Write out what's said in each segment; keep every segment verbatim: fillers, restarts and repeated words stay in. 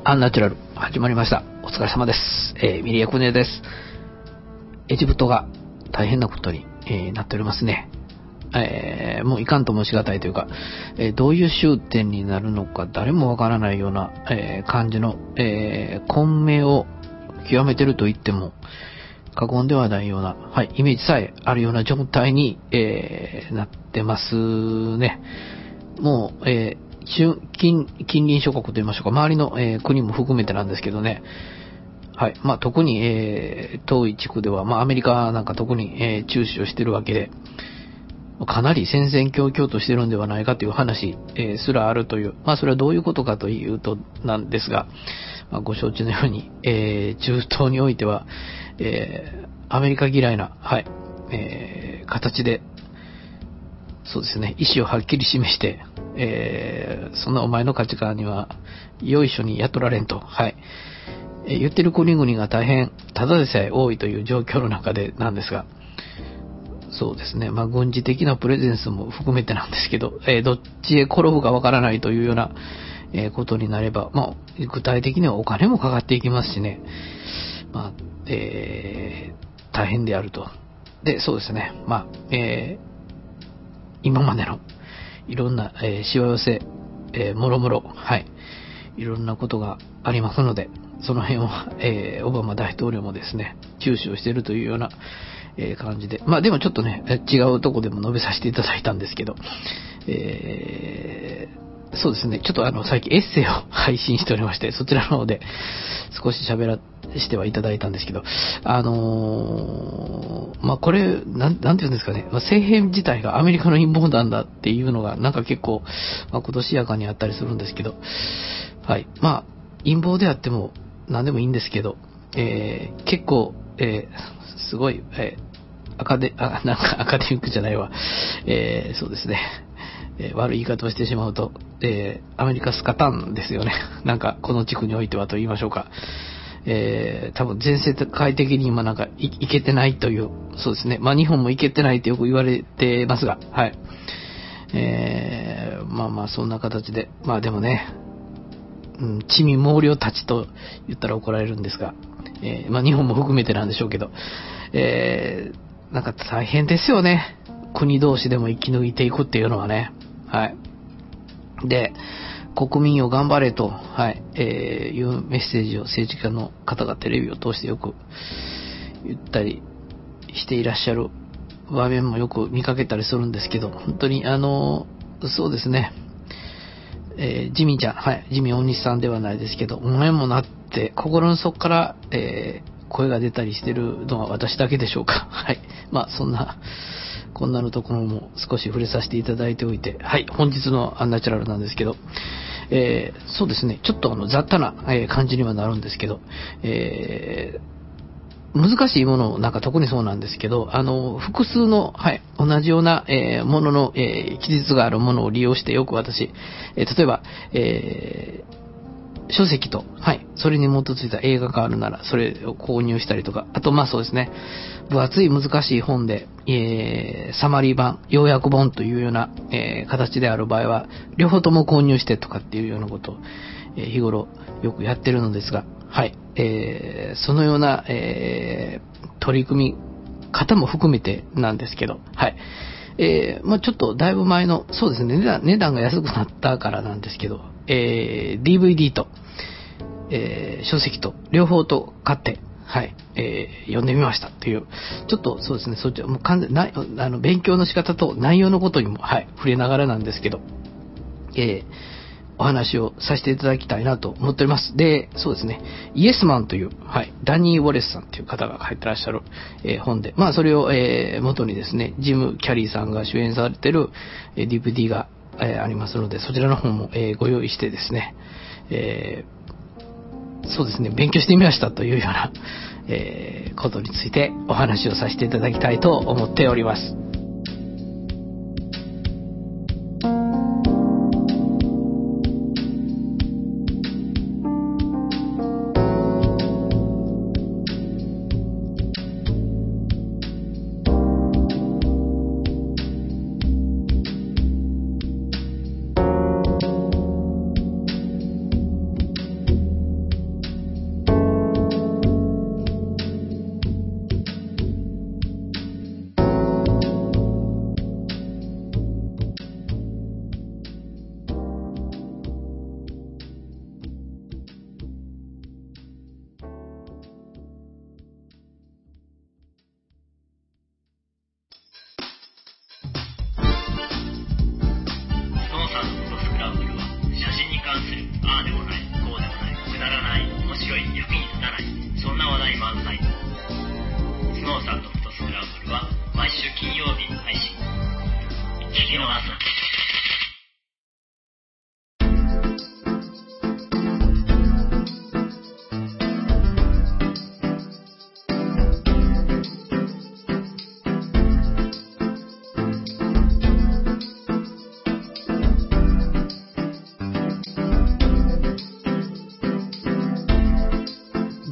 アンナチュラル始まりました。お疲れ様です。えー、ミリアクネです。エジプトが大変なことに、えー、なっておりますね。えー、もういかんともしがたいというか、えー、どういう終点になるのか誰もわからないような、えー、感じの、えー、混迷を極めてると言っても過言ではないような、はい、イメージさえあるような状態に、えー、なってますね。もう、えー近, 近隣諸国といいましょうか、周りの、えー、国も含めてなんですけどね。はい。まあ、特に、えー、東緯地区では、まあ、アメリカなんか特に、えー、注視をしているわけで、かなり戦々恐々としてるんではないかという話、えー、すらあるという、まあ、それはどういうことかというとなんですが、まあ、ご承知のように、えー、中東においては、えー、アメリカ嫌いな、はい、えー、形で、そうですね、意思をはっきり示して、えー、そんなお前の価値観にはよいしょに雇られんと、はい、えー、言ってる国々が大変ただでさえ多いという状況の中でなんですが、そうですね、まあ軍事的なプレゼンスも含めてなんですけど、えー、どっちへ転ぶかわからないというような、えー、ことになれば、まあ具体的にはお金もかかっていきますしね、まあ、えー、大変であると。で、そうですね、まあ、えー、今までのいろんな、えー、しわ寄せ、えー、もろもろ、はい、いろんなことがありますので、その辺を、えー、オバマ大統領もですね、注視をしているというような、えー、感じで、まあでもちょっとね、違うとこでも述べさせていただいたんですけど、えー、そうですね、ちょっとあの、最近エッセイを配信しておりまして、そちらの方で少し喋らしてはいただいたんですけど、あのー、まあこれ、なん、なんていうんですかね、まあ、政変自体がアメリカの陰謀なんだっていうのが、なんか結構、まあ、今年やかにあったりするんですけど、はい、まあ、陰謀であっても、何でもいいんですけど、えー、結構、えー、すごい、えー、アカデ、あ、なんかアカデミックじゃないわ、えー、そうですね、えー、悪い言い方をしてしまうと、えー、アメリカスカタンですよね。なんか、この地区においてはと言いましょうか。えー、多分全世界的に今なんか い, いけてないという、そうですね。まあ日本もいけてないってよく言われてますが、はい。えー、まあまあそんな形で、まあでもね、うん、地味猛量たちと言ったら怒られるんですが、えー、まあ日本も含めてなんでしょうけど、えー、なんか大変ですよね。国同士でも生き抜いていくっていうのはね。はい。で、国民を頑張れと、はい、えー、いうメッセージを政治家の方がテレビを通してよく言ったりしていらっしゃる場面もよく見かけたりするんですけど、本当にあの、そうですね、えー、ジミーちゃん、はい、ジミー大西さんではないですけど、お前もなって心の底から、えー、声が出たりしてるのは私だけでしょうか。はい。まあそんな、こんなのところも少し触れさせていただいておいて、はい、本日のアンナチュラルなんですけど、えー、そうですね、ちょっとあの雑多な、えー、感じにはなるんですけど、えー、難しいものなんか特にそうなんですけど、あの、複数の、はい、同じような、えー、ものの、えー、記述があるものを利用してよく私、えー、例えば、えー書籍と、はい、それに基づいた映画があるなら、それを購入したりとか、あと、まあそうですね、分厚い難しい本で、えー、サマリー版、要約本というような、えー、形である場合は、両方とも購入してとかっていうようなことを、えー、日頃よくやってるのですが、はい、えー、そのような、えー、取り組み方も含めてなんですけど、はい、えー、まあちょっとだいぶ前の、そうですね、値段、値段が安くなったからなんですけど、えー、ディーブイディー と、えー、書籍と両方と買って、はい、えー、読んでみましたっていう、ちょっとそうですね、そっちはもう完全なあの勉強の仕方と内容のことにも、はい、触れながらなんですけど、えー、お話をさせていただきたいなと思っております。で、そうですね、イエスマンという、はい、ダニー・ウォレスさんという方が書いてらっしゃる、えー、本で、まあそれを、えー、元にですね、ジム・キャリーさんが主演されている、えー、ディーブイディー が、えー、ありますので、そちらの本も、えー、ご用意してですね、えーそうですね、勉強してみましたというような、えー、ことについてお話をさせていただきたいと思っております。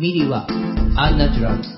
ミリはアンナチュラル。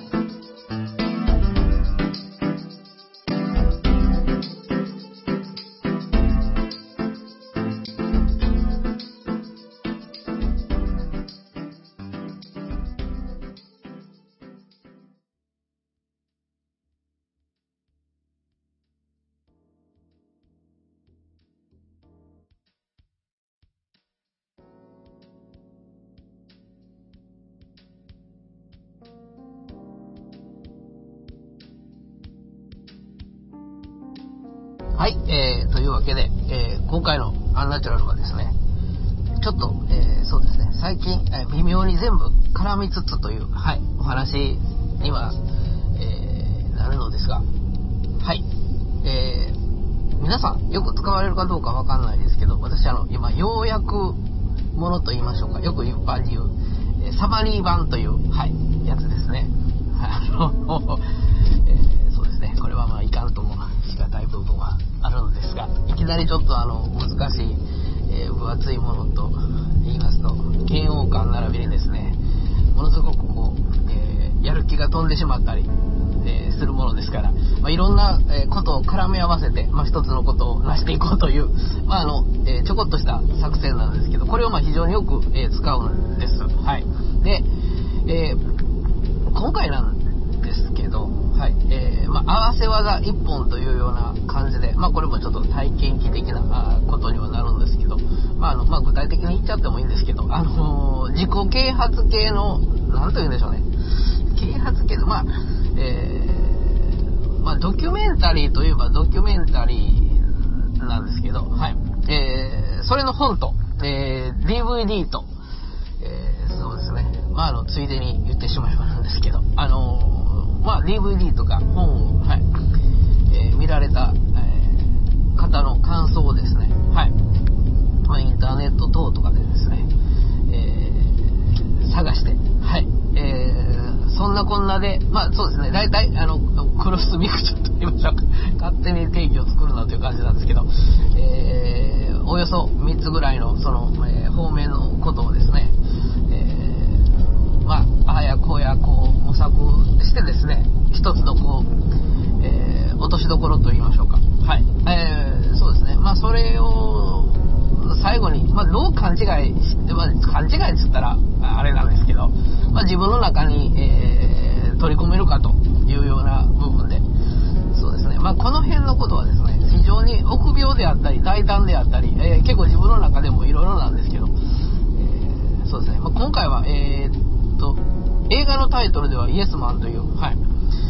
はい、えー、というわけで、えー、今回のアンナチュラルはですね、ちょっと、えー、そうですね、最近、えー、微妙に全部絡みつつという、はい、お話には、えー、なるのですが、はい、えー、皆さんよく使われるかどうかわかんないですけど、私あの、今、要約ものと言いましょうか、よく一般に言う、えー、サマリー版という、はい、やつですね。あの、えー、そうですね、これはまあいかんともしがたい部分はあるのですが、いきなりちょっとあの難しい、えー、分厚いものと言いますと、嫌悪感並びにですね、ものすごくこう、えー、やる気が飛んでしまったり、えー、するものですから、まあ、いろんな、えー、ことを絡め合わせて、まあ、一つのことを成していこうという、まああのえー、ちょこっとした作戦なんですけど、これをまあ非常によく、えー、使うんです。はい。で、えー今回なんですけど、はいえーまあ、合わせ技一本というような感じで、まあ、これもちょっと体験記的なことにはなるんですけど、まああのまあ、具体的に言っちゃってもいいんですけど、あのー、自己啓発系のなんというんでしょうね、啓発系の、まあえーまあ、ドキュメンタリーといえばドキュメンタリーなんですけど、はいえー、それの本と、えー、ディーブイディー と、えー、そうですね、まあ、あのついでに言ってしまえばなんですけど、あのーまあ、ディーブイディー とか本を、はいえー、見られた、えー、方の感想をですね、はいまあ、インターネット等とかでですね、えー、探して、はいえー、そんなこんなで、まあそうですね、大体あのクロスミクションと言いましょうか、勝手に定義を作るなという感じなんですけど、えー、およそみっつぐらいのその、えー、方面のことをですね、まあ、あやこやこう模索してですね、一つのこう、えー、落としどころと言いましょうか、はい、えー、そうですね、まあそれを最後に、まあ、どう勘違いして、まあ、勘違いっつったらあれなんですけど、まあ、自分の中に、えー、取り込めるかというような部分で、そうですね、まあこの辺のことはですね、非常に臆病であったり大胆であったり、えー、結構自分の中でもいろいろなんですけど、えー、そうですね、まあ、今回はえーと映画のタイトルではイエスマンという、はい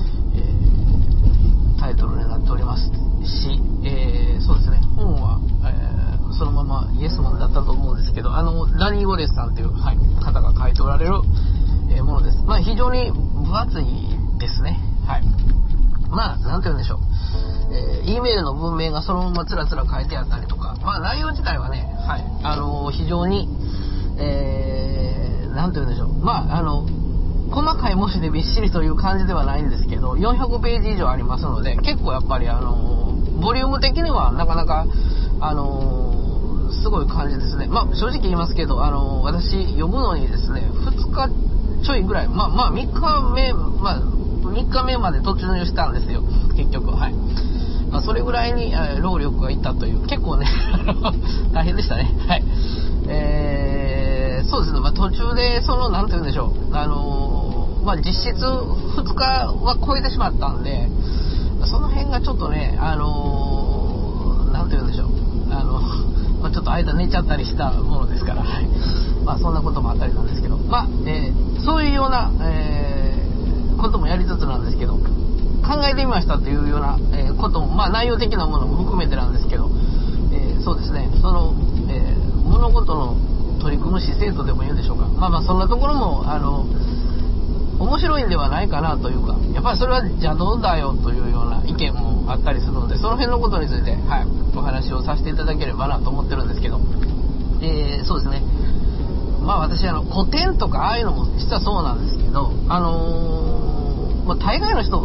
えー、タイトルになっておりますし、えー、そうですね、本は、えー、そのままイエスマンだったと思うんですけど、あのダニー・ウォレスさんという、はい、方が書いておられる、えー、ものです。まあ非常に分厚いですね。はい。まあなんて言うんでしょう、えー、E メールの文明がそのままつらつら書いてあったりとか、まあ内容自体はね、はい、あのー、非常に、えー、なんて言うんでしょう、まああの細かい文字でびっしりという感じではないんですけど、よんひゃくページ以上ありますので、結構やっぱりあのボリューム的にはなかなかあのすごい感じですね。まあ正直言いますけど、あの私読むのにですね、ふつかちょいぐらい、まあまあみっかめ、まあみっかめまで突入したんですよ、結局。はい。まあ、それぐらいに、えー、労力がいったという、結構ね大変でしたね。はい。えー、そうですね。まあ途中でそのなんて言うんでしょう、あのまあ、実質ふつかは超えてしまったんで、その辺がちょっとね、あのー、なんて言うんでしょう、あの、まあ、ちょっと間寝ちゃったりしたものですから、はい、まあそんなこともあったりなんですけど、まあ、えー、そういうような、えー、こともやりつつなんですけど、考えてみましたというような、えー、ことも、まあ内容的なものも含めてなんですけど、えー、そうですね、その、えー、物事の取り組む姿勢とでも言うんでしょうか、まあまあそんなところも、あの、面白いんではないかなというか、やっぱりそれは邪道だよというような意見もあったりするので、その辺のことについて、はい、お話をさせていただければなと思ってるんですけど、えー、そうですね、まあ私あの古典とかああいうのも実はそうなんですけど、あのー、まあ、大概の人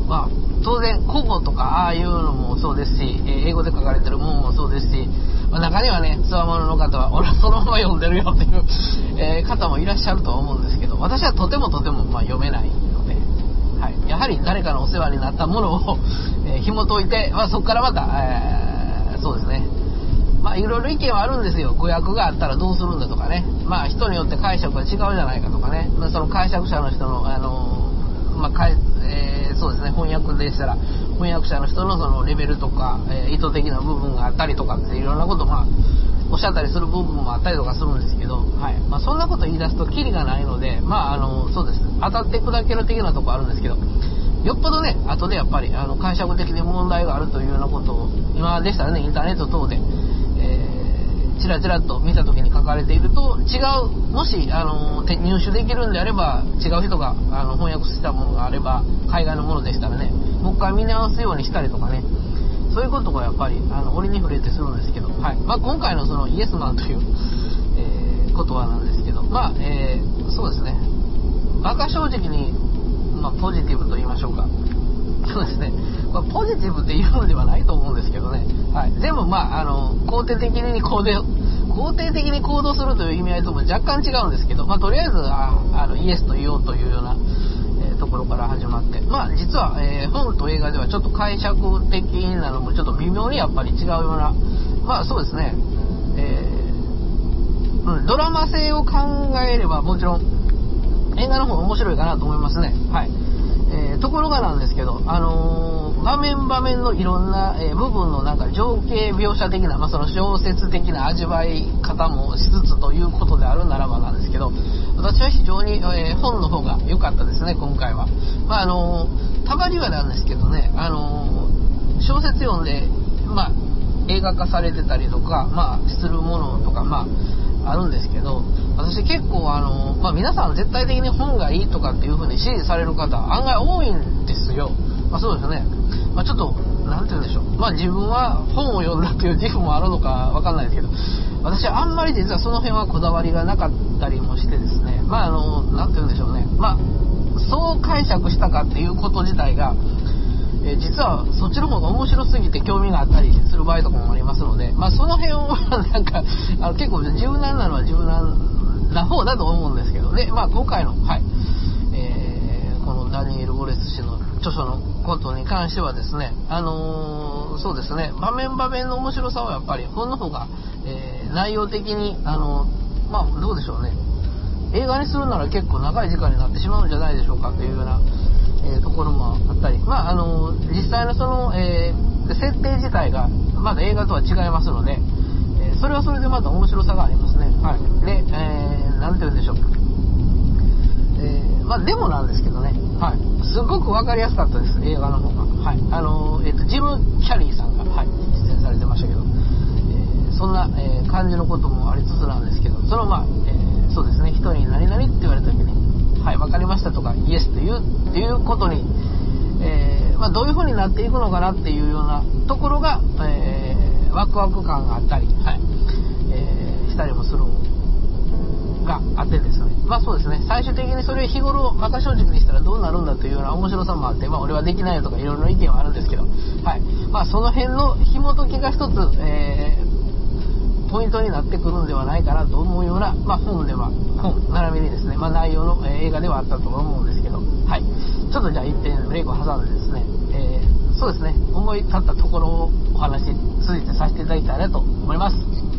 まあ当然古語とかああいうのもそうですし、えー、英語で書かれてるものもそうですし、まあ、中にはねつわものの方は俺はそのまま読んでるよっていう、えー、方もいらっしゃるとは思うんですけど、私はとてもとてもまあ読めないので、はい、やはり誰かのお世話になったものを、えー、紐解いて、まあ、そこからまた、えー、そうですね、まあいろいろ意見はあるんですよ。語訳があったらどうするんだとかね、まあ人によって解釈が違うじゃないかとかね、まあ、その解釈者の人のあのまあかい、えー、そうですね、翻訳でしたら翻訳者の人のそのレベルとか、えー、意図的な部分があったりとかっていろんなことまあおっしゃったりする部分もあったりとかするんですけど、はい、まあ、そんなこと言い出すとキリがないので、まああのそうです、当たって砕ける的なとこあるんですけど、よっぽどね後でやっぱりあの解釈的に問題があるというようなことを今でしたらねインターネット等で、えー、チラチラっと見た時に書かれていると違う、もしあの入手できるんであれば違う人があの翻訳したものがあれば海外のものでしたらねもう一回見直すようにしたりとかね、そういうことがやっぱりあの折に触れてするんですけど、はい、まあ、今回のそのイエスマンという、えー、言葉なんですけど、まあ、えー、そうですね、馬鹿正直に、まあ、ポジティブと言いましょうか、そうですね、これポジティブっていうのではないと思うんですけどね、はい、全部まああの肯定的に行動肯定的に行動するという意味合いとも若干違うんですけど、まあ、とりあえずああのイエスと言おうというような、えー、ところから始まって、まあ実は、えー、本と映画ではちょっと解釈的なのもちょっと微妙にやっぱり違うような、まあそうですね、えーうん、ドラマ性を考えればもちろん映画の方が面白いかなと思いますね。はい、えー、ところがなんですけど、あのー、場面場面のいろんな、えー、部分のなんか情景描写的な、まあ、その小説的な味わい方もしつつということであるならばなんですけど、私は非常に、えー、本の方が良かったですね今回は。まああのー、たまにはなんですけどね、あのー、小説読んで、まあ、映画化されてたりとか、まあ、するものとか、まああるんですけど、私結構あの、まあ、皆さん絶対的に本がいいとかっていう風に支持される方案外多いんですよ。まあ、そうですね、まあ、ちょっとなんて言うんでしょう、まあ、自分は本を読んだっていう自負もあるのかわかんないですけど、私はあんまり実はその辺はこだわりがなかったりもしてですね、まああのなんて言うんでしょうね、まあそう解釈したかっていうこと自体がえー、実はそっちの方が面白すぎて興味があったりする場合とかもありますので、まあ、その辺をなんかあの結構柔軟なのは柔軟な方だと思うんですけどね、まあ、今回の、はいえー、このダニエル・ウォレス氏の著書のことに関してはですね、あのー、そうですね、場面場面の面白さはやっぱり本の方が、えー、内容的に、あのー、まあどうでしょうね、映画にするなら結構長い時間になってしまうんじゃないでしょうかというようなえー、ところもあったり、まああの実際のその、えー、設定自体がまだ映画とは違いますので、えー、それはそれでまた面白さがありますね。はい。で、えー、なんて言うんでしょうか、えー、まあでもなんですけどね、はい、すごく分かりやすかったです映画の方が。はい。あのえっ、ー、とジム・キャリーさんが、はい、出演されてましたけど、えー、そんな、えー、感じのこともありつつなんですけど、そのまあ、えー、そうですね、人に何々って言われた時にはい、分かりましたとかイエスというっていうことに、えーまあ、どういう風になっていくのかなっていうようなところが、えー、ワクワク感があったり、はいえー、したりもするがあってですね、まあそうですね、最終的にそれ日頃馬鹿正直にしたらどうなるんだというような面白さもあって、まあ俺はできないよとかいろいろ意見はあるんですけど、はいまあ、その辺の紐解きが一つ、えーポイントになってくるんではないかなと思うような、まあ、本では本並びにですね、まあ、内容の、えー、映画ではあったと思うんですけど、はい、ちょっとじゃあ一点ブレイクを挟んでですね、えー、そうですね、思い立ったところをお話し続いてさせていただきたいなと思います。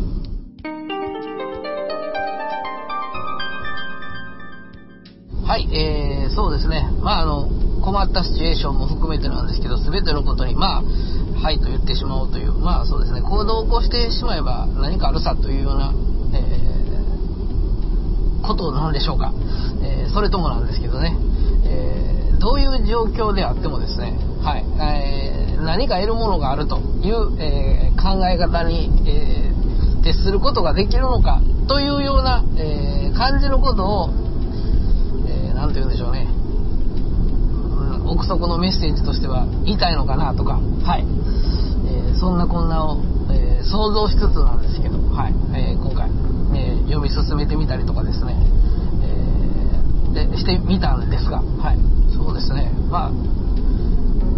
はい、えー、そうですね、まああの困ったシチュエーションも含めてなんですけど、全てのことにまあはいと言ってしまおうという、まあそうですね、行動を起こしてしまえば何かあるさというような、えー、ことなんでしょうか、えー、それともなんですけどね、えー、どういう状況であってもですね、はい、えー、何か得るものがあるという、えー、考え方に、えー、徹することができるのかというような、えー、感じのことを、えー、なんて言うんでしょうね、奥底のメッセージとしては言いたいのかなとか、はい、えー、そんなこんなを、えー、想像しつつなんですけど、はい、えー、今回、えー、読み進めてみたりとかですね、えー、でしてみたんですが、はい、そうですね、まあ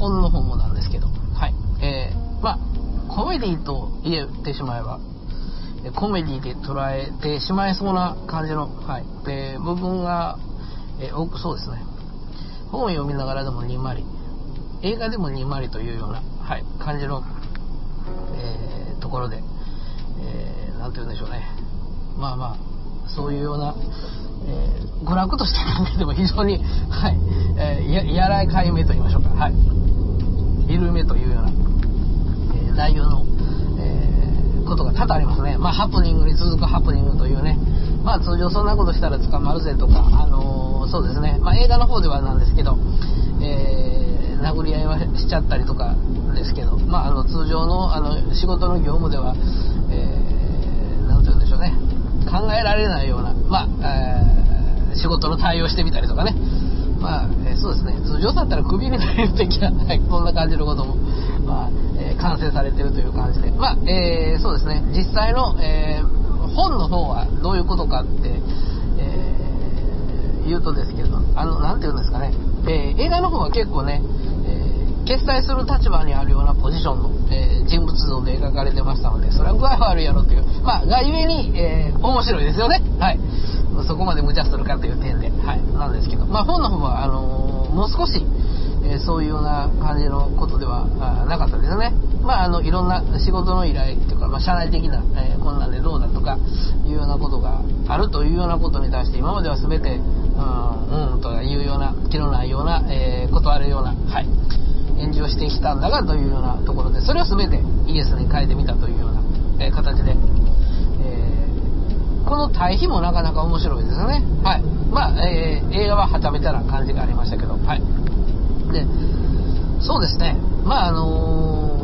本の方もなんですけど、はい。えー、まあ、コメディと言ってしまえば、コメディで捉えてしまいそうな感じの、はい。えー、部分が、えー、多くそうですね。本を読みながらでもにんまり、映画でもにんまりというような、はい、感じの、えー、ところで、えー、なんて言うんでしょうね。まあまあ、そういうような、えー、娯楽として考えても非常に、はい、えー、や、やらかい目と言いましょうか、はい、緩めというような、えー、内容の、えー、ことが多々ありますね。まあ、ハプニングに続くハプニングというね、まあ、通常そんなことしたら捕まるぜとか、あのー、そうですね、まあ、映画の方ではなんですけど、えー、殴り合いはしちゃったりとかですけど、まあ、あの通常の、あの仕事の業務では、えー、なんて言うんでしょうね、考えられないような、まあえー、仕事の対応してみたりとかね、まあえー、そうですね、通常だったらクビになれる的な、はい、そんな感じのことも、まあえー、完成されているという感じで、まあえー、そうですね、実際の、えー、本の方はどういうことかって、えー、言うとですけど、あのなんて言うんですかね、えー、映画の方は結構ね、決済する立場にあるようなポジションの、えー、人物像で描かれてましたので、それは具合悪いやろという、まあがゆえに、えー、面白いですよね。はい。そこまで無茶するかという点で、はい、なんですけど、まあ本の方はあのー、もう少し、えー、そういうような感じのことではなかったですね。まああのいろんな仕事の依頼というか、まあ、社内的な、えー、こんなんでどうだとかいうようなことがあるというようなことに対して、今までは全てうんうんというような気のないような、えー、断るような、はい。演じをしてきたんだがというようなところで、それを全てイエスに変えてみたというような、えー、形で、えー、この対比もなかなか面白いですよね。はい。まあ、えー、映画ははちゃめちゃな感じがありましたけど、はい。で、そうですね。まああの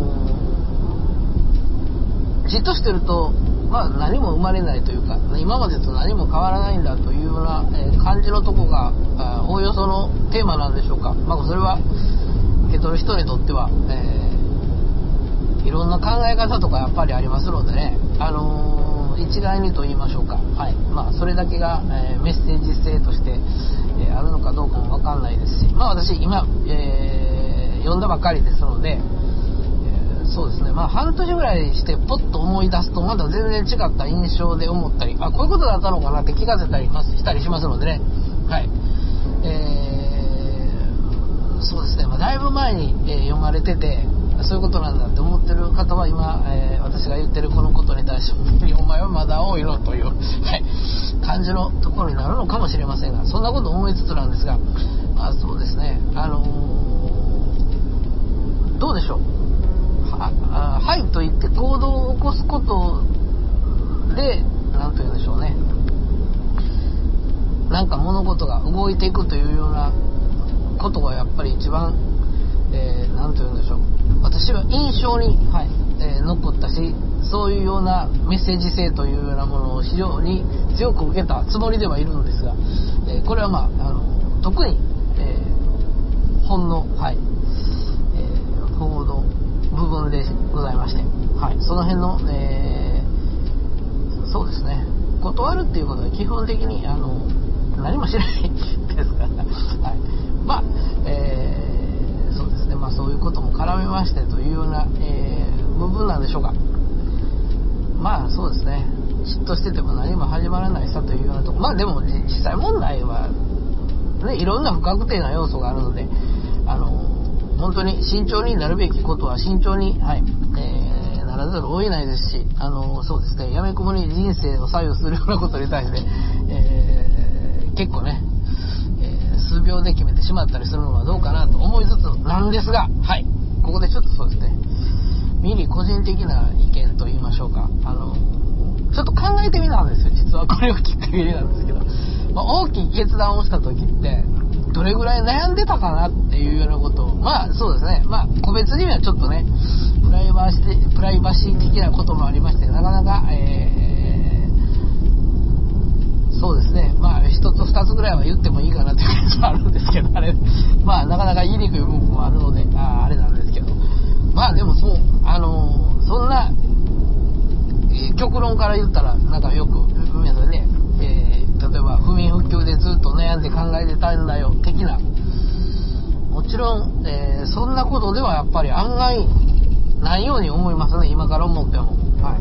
ー、じっとしてると、まあ何も生まれないというか、今までと何も変わらないんだというような、えー、感じのとこが、おおよそのテーマなんでしょうか。まあそれは受け取る人にとっては、えー、いろんな考え方とかやっぱりありますのでね、あのー、一概にと言いましょうか、はい、まあそれだけが、えー、メッセージ性として、えー、あるのかどうかも分かんないですし、まあ私今、えー、読んだばかりですので、えー、そうですね、まあ半年ぐらいしてポッと思い出すとまた全然違った印象で思ったり、あ、こういうことだったのかなって気がせたりしたりしますのでね、はい、えーそうですね、まあ、だいぶ前に、えー、読まれてて、そういうことなんだって思ってる方は今、えー、私が言ってるこのことに対してお前はまだ青いのという、はい、感じのところになるのかもしれませんが、そんなこと思いつつなんですが、まあ、そうですね、あのー、どうでしょう、はあはいと言って行動を起こすことで、なんと言うんでしょうね、なんか物事が動いていくというようなことがやっぱり一番、えー、なんて言うんでしょう、私は印象に、はいえー、残ったし、そういうようなメッセージ性というようなものを非常に強く受けたつもりではいるのですが、えー、これはまあ、あの特に、えー、本の、はいえー、報道部分でございまして、はい、その辺の、えー、そうですね、断るっていうことは基本的にあの何もしないですから、はい、まあ、えー、そうですね、まあそういうことも絡めましてというような、えー、部分なんでしょうか。まあそうですね、嫉妬してても何も始まらないさというようなとこ、まあでも実際問題はね、いろんな不確定な要素があるので、あの本当に慎重になるべきことは慎重に、はい、えー、ならざるを得ないですし、あのそうですね、やめくもに人生を左右するようなことに対して、えー、結構ね、えー、数秒で決めてしまったりするのはどうかなと思いつつなんですが、はい、ここでちょっとそうですね、ミリ個人的な意見と言いましょうか、あのちょっと考えてみたんですよ、実はこれをきっかけになんですけど、まあ、大きい決断をした時ってどれぐらい悩んでたかなっていうようなことを、まあそうですね、まあ個別にはちょっとねプライバシー、プライバシー的なこともありまして、なかなか、えー、そうですね、まあ一つ二つぐらいは言ってもいいかなっていう感じはあるんですけど、あれまあなかなか言いにくい部分もあるので、あ, あれなんですけど、まあでもそう、あのー、そんな、えー、極論から言ったらなんかよく皆さんね、えー、例えば不眠不休でずっと悩んで考えてたんだよ的な、もちろろん、えー、そんなことではやっぱり案外ないように思いますね、今から思っても。はい。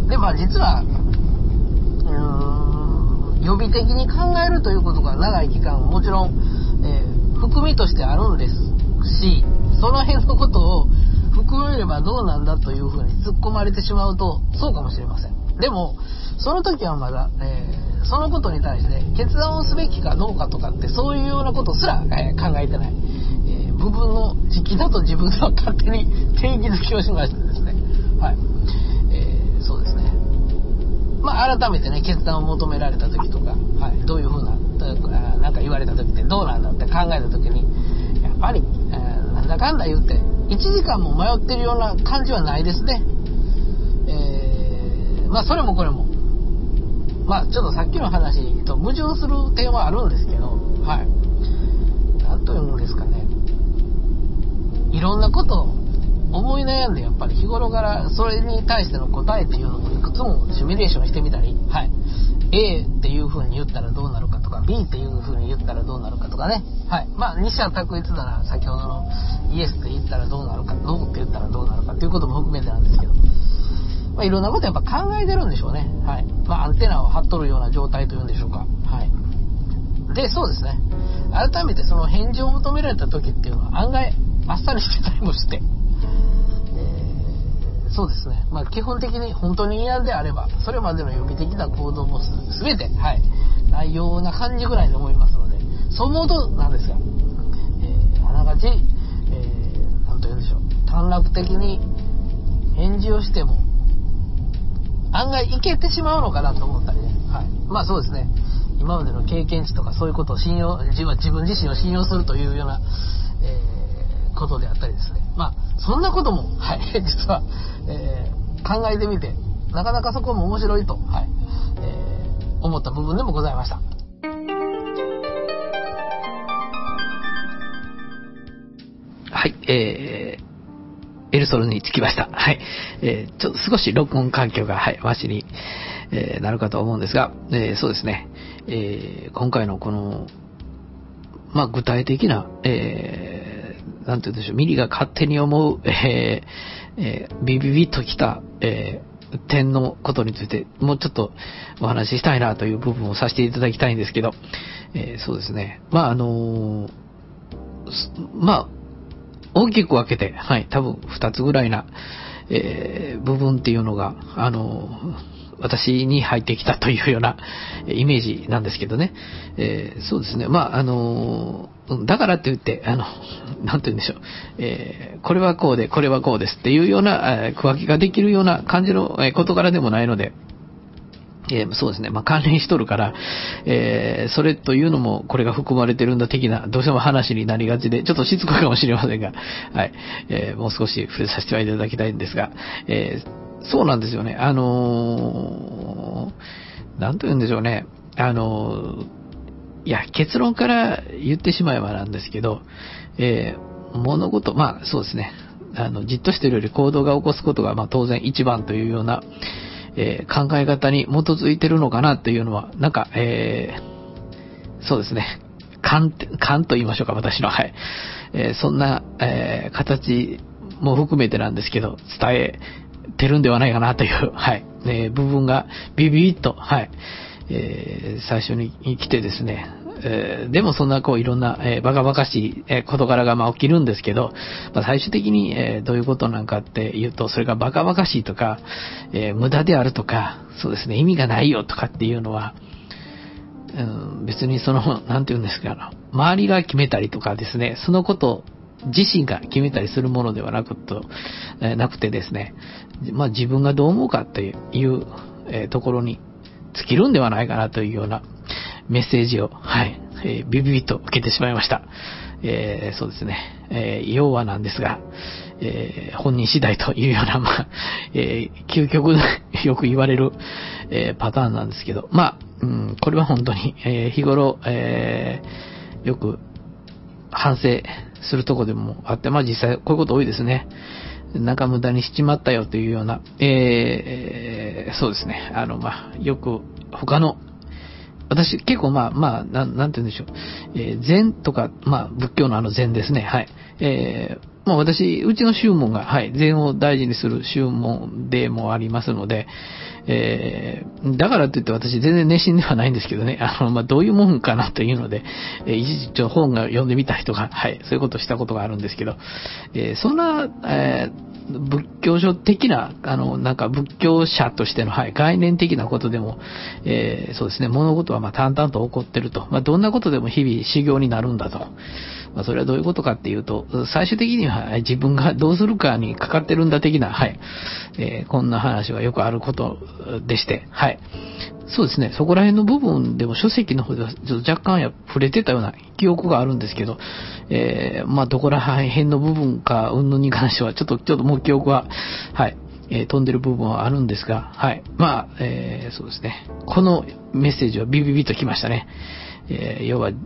で、まあ実は、うーん、予備的に考えるということが長い期間、もちろん、えー、含みとしてあるんですし、その辺のことを含めればどうなんだというふうに突っ込まれてしまうと、そうかもしれません。でも、その時はまだ、えー、そのことに対して決断をすべきかどうかとかって、そういうようなことすら、えー、考えてない。えー、部分の時期だと自分では勝手に定義づけをしましてですね。はい。えー、そうですね。まあ、改めてね、決断を求められた時とか、はい、どういうふうな、なんか言われた時ってどうなんだって考えた時に、やっぱり、えー、なんだかんだ言って、いちじかんも迷ってるような感じはないですね。えー、まあ、それもこれも。まあ、ちょっとさっきの話と矛盾する点はあるんですけど、はい。なんというんですかね。いろんなことを思い悩んで、やっぱり日頃からそれに対しての答えっていうのをいくつもシミュレーションしてみたり、はい。A っていう風に言ったらどうなるかとか、B っていう風に言ったらどうなるかとかね。はい。まあ、二者択一なら先ほどのイエスって言ったらどうなるか、ノーって言ったらどうなるかっていうことも含めてなんですけど、まあ、いろんなことやっぱ考えてるんでしょうね。はい。まあ、アンテナを張っとるような状態というんでしょうか。はい。で、そうですね。改めてその返事を求められた時っていうのは案外あっさりしてたりもして、えー、そうですね。まあ、基本的に本当に嫌であれば、それまでの予備的な行動もすべて、はい、ないような感じぐらいに思いますので、そう思うとなんですが、えー、あながち、えー、なんと言うんでしょう。短絡的に返事をしても、案外いけてしまうのかなと思ったりね。はい。まあそうですね。今までの経験値とかそういうことを信用、自分自分自身を信用するというような、えー、ことであったりですね。まあそんなことも、はい、実は、えー、考えてみて、なかなかそこも面白いと、はい、えー、思った部分でもございました。はい、えー。エルソルに着きました。はい。えー、ちょっと少し録音環境が、はい、マシに、えー、なるかと思うんですが、えー、そうですね。えー、今回のこの、まあ、具体的な、えー、なんて言うんでしょう、ミリが勝手に思う、えーえー、ビビビッときた、えー、点のことについて、もうちょっとお話ししたいなという部分をさせていただきたいんですけど、えー、そうですね。まあ、あのー、まあ、大きく分けて、はい、多分二つぐらいな、えー、部分っていうのが、あの、私に入ってきたというようなイメージなんですけどね。えー、そうですね。まあ、あの、だからって言って、あの、なんて言うんでしょう。えー、これはこうで、これはこうですっていうような、えー、区分けができるような感じの事柄でもないので、えー、そうですね。まあ、関連しとるから、えー、それというのも、これが含まれてるんだ的な、どうしても話になりがちで、ちょっとしつこいかもしれませんが、はい。えー、もう少し触れさせていただきたいんですが、えー、そうなんですよね。あのー、なんと言うんでしょうね。あのー、いや、結論から言ってしまえばなんですけど、えー、物事、まあ、そうですね。あの、じっとしてるより行動が起こすことが、まあ、当然一番というような、えー、考え方に基づいてるのかなというのは、なんか、えー、そうですね。勘、勘と言いましょうか、私の。はい。えー、そんな、えー、形も含めてなんですけど、伝えてるんではないかなという、はい。えー、部分がビビビッと、はい。えー、最初に来てですね。えー、でもそんなこういろんな、えー、バカバカしい、えー、事柄がまあ起きるんですけど、まあ、最終的に、えー、どういうことなんかっていうと、それがバカバカしいとか、えー、無駄であるとか、そうですね、意味がないよとかっていうのは、うん、別にその、なんていうんですか、周りが決めたりとかですね、そのこと自身が決めたりするものではなくと、えー、なくてですね、まあ自分がどう思うかっていう、えー、ところに尽きるんではないかなというようなメッセージを、はい、えー、ビビビッと受けてしまいました。えー、そうですね、えー、要はなんですが、えー、本人次第というような、まあ、えー、究極よく言われる、えー、パターンなんですけど、まあ、うん、これは本当に、えー、日頃、えー、よく反省するとこでもあって、まあ実際こういうこと多いですね。なんか無駄にしちまったよというような、えー、そうですね。あの、まあ、よく他の私結構まあまあ、なん、なんて言うんでしょう。えー、禅とか、まあ仏教のあの禅ですね。はい。えー、まあ私、うちの宗門が、はい、禅を大事にする宗門でもありますので、えー、だからといって私全然熱心ではないんですけどね、あの、まあどういうもんかなというので、えー、一時ちょっと本が読んでみたりとか、はい、そういうことをしたことがあるんですけど、えー、そんな、えー仏教書的な、あの、なんか仏教者としての、はい、概念的なことでも、えー、そうですね、物事はまあ淡々と起こってると。まあ、どんなことでも日々修行になるんだと。まあ、それはどういうことかっていうと、最終的には自分がどうするかにかかってるんだ的な、はい、えー、こんな話はよくあることでして、はい。そうですね、そこら辺の部分でも書籍の方ではちょっと若干や触れてたような記憶があるんですけど、えー、まあどこら辺の部分か云々に関してはちょっとちょっともう記憶ははいえー、飛んでる部分はあるんですが、はい。まあ、えー、そうですね。このメッセージはビビビときましたね。えー、要は、うん、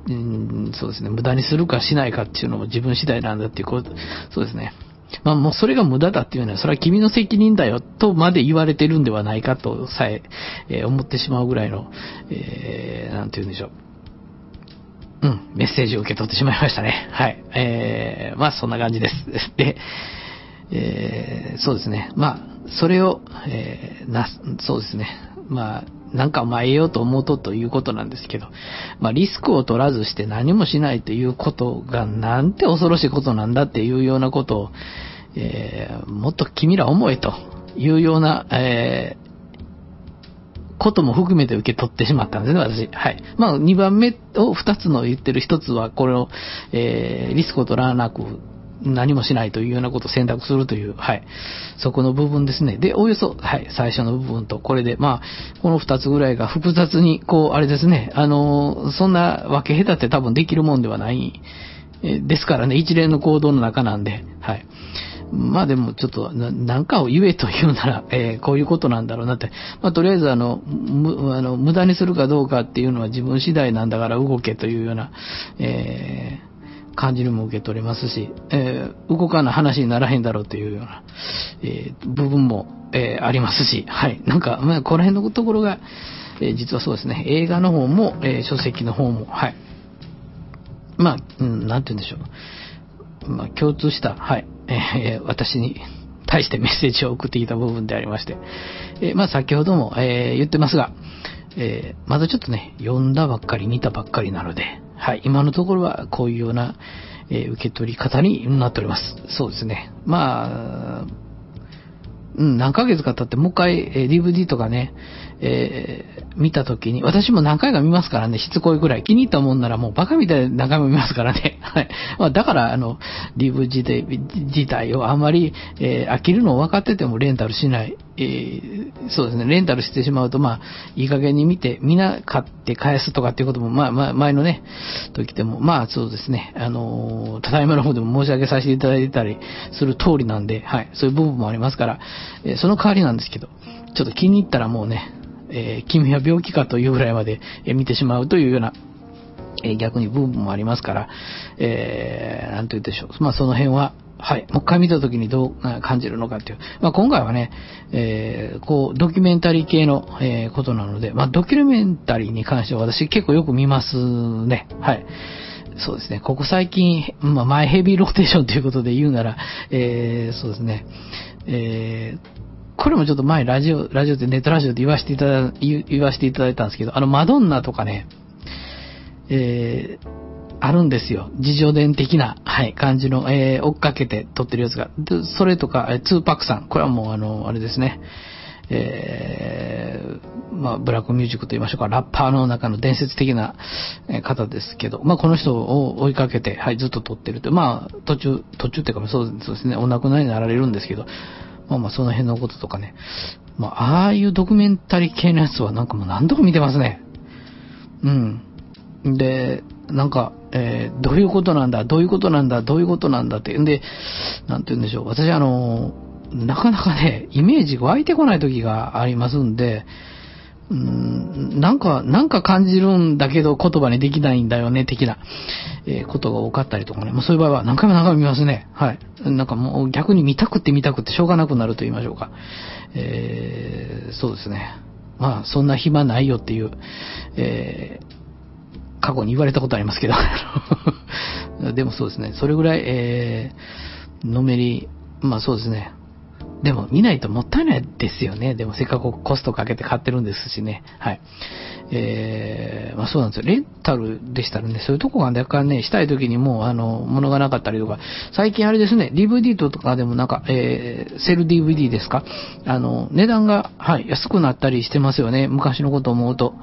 そうですね、無駄にするかしないかっていうのも自分次第なんだっていうこと、そうですね。まあもうそれが無駄だっていうのは、それは君の責任だよとまで言われてるんではないかとさえ、えー、思ってしまうぐらいの、えー、なんて言うんでしょう。うん、メッセージを受け取ってしまいましたね。はい。えー、まあそんな感じです。で、えー、そうですね。まあ、それを、えー、な、そうですね。まあ、なんかまあ得ようと思うとということなんですけど、まあリスクを取らずして何もしないということがなんて恐ろしいことなんだっていうようなことを、えー、もっと君ら思えというような、えー、ことも含めて受け取ってしまったんですね、私。はい。まあにばんめをふたつの言ってるひとつは、これを、えー、リスクを取らなく、何もしないというようなことを選択するという、はい。そこの部分ですね。で、およそ、はい、最初の部分と、これで、まあ、この二つぐらいが複雑に、こう、あれですね、あの、そんな分け隔て多分できるもんではない、えですからね、一連の行動の中なんで、はい。まあでもちょっとな、なんかを言えというなら、えー、こういうことなんだろうなって。まあとりあえずあの、む、あの、無駄にするかどうかっていうのは自分次第なんだから動けというような、えー、感じにも受け取れますし、えー、動かな話にならへんだろうというような、えー、部分も、えー、ありますし、はい。なんか、まあ、この辺のところが、えー、実はそうですね、映画の方も、えー、書籍の方も、はい。まあ、うん、なんて言うんでしょう。まあ、共通した、はい。えー、私に対してメッセージを送ってきた部分でありまして、えー、まあ、先ほども、えー、言ってますが、えー、まだちょっとね、読んだばっかり、見たばっかりなので、はい、今のところはこういうような、えー、受け取り方になっております。そうですね。まあ、うん、何ヶ月か経ってもう一回、えー、ディーブイディー とかね、えー、見たときに、私も何回か見ますからね、しつこいぐらい。気に入ったもんならもうバカみたいに何回も見ますからね。はい。まあ、だから、あの、ディーブイディー 自体をあんまり、えー、飽きるのを分かっててもレンタルしない。えー、そうですね、レンタルしてしまうと、まあ、いい加減に見て、みんな買って返すとかっていうことも、まあ、まあ、前のね、時でも、まあ、そうですね、あのー、ただいまの方でも申し上げさせていただいてたりする通りなんで、はい、そういう部分もありますから、えー、その代わりなんですけど、ちょっと気に入ったらもうね、えー、君は病気かというぐらいまで、えー、見てしまうというような、えー、逆に部分もありますから、えー、なんと言うでしょう。まあその辺は、はい、もう一回見たときにどう感じるのかっていう。まあ今回はね、えー、こう、ドキュメンタリー系の、えー、ことなので、まあドキュメンタリーに関しては私結構よく見ますね。はい。そうですね。ここ最近、まあ前ヘビーローテーションということで言うなら、えー、そうですね。えーこれもちょっと前ラジオ、ラジオでネットラジオで言わせていただ、言わせていただいたんですけど、あのマドンナとかね、えー、あるんですよ。自叙伝的な、はい、感じの、えー、追っかけて撮ってるやつが。でそれとか、えー、ツーパックさん。これはもうあの、あれですね。えー、まあ、ブラックミュージックと言いましょうか、ラッパーの中の伝説的な方ですけど、まあ、この人を追いかけて、はい、ずっと撮ってると。まあ、途中、途中っていうか、そうですね、お亡くなりになられるんですけど、まあまあその辺のこととかね。まあああいうドキュメンタリー系のやつはなんかもう何度も見てますね。うん。で、なんか、えー、どういうことなんだ、どういうことなんだ、どういうことなんだって。んで、なんて言うんでしょう。私あの、なかなかね、イメージが湧いてこない時がありますんで、うーん、なんか、なんか感じるんだけど言葉にできないんだよね、的な、えー、ことが多かったりとかね。まあ、そういう場合は何回も何回も見ますね。はい。なんかもう逆に見たくて見たくてしょうがなくなると言いましょうか。えー、そうですね。 まあ、そんな暇ないよっていう、えー、過去に言われたことありますけど、でもそうですね、それぐらい、えー、のめり、まあそうですね、でも見ないともったいないですよね。でもせっかくコストかけて買ってるんですしね。はい。えー、まあそうなんですよ。レンタルでしたらね、そういうとこが若干ね、したい時にもう、あの、物がなかったりとか、最近あれですね、ディーブイディー とかでもなんか、えー、セル ディーブイディー ですか？あの、値段が、はい、安くなったりしてますよね。昔のことを思うと。